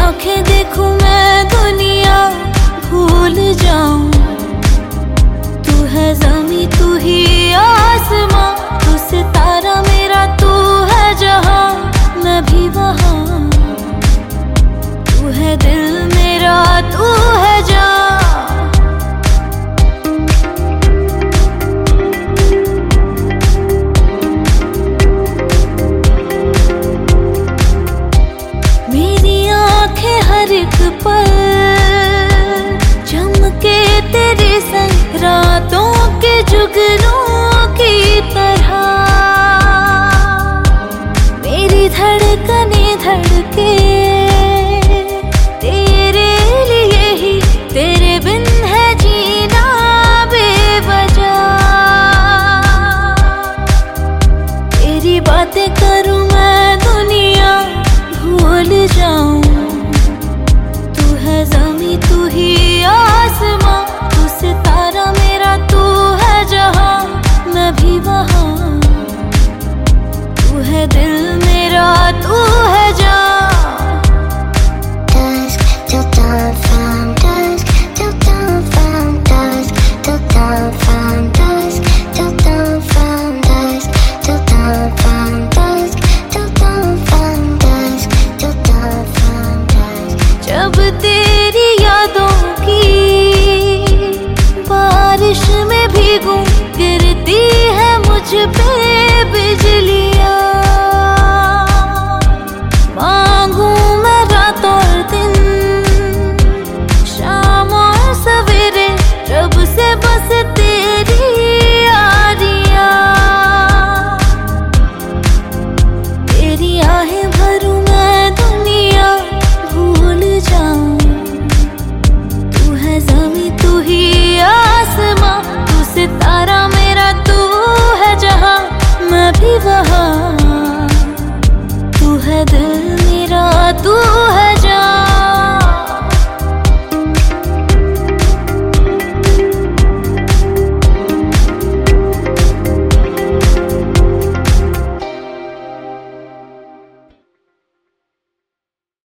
आंखें देखूं मैं दुनिया भूल जाऊं। तू है ज़मीं तू ही आसमां, तू सितारा मेरा तू है जहां, मैं भी वहां। तू है दिल मेरा तू है जान। हर एक पल चमके तेरे संग, रातों के जुग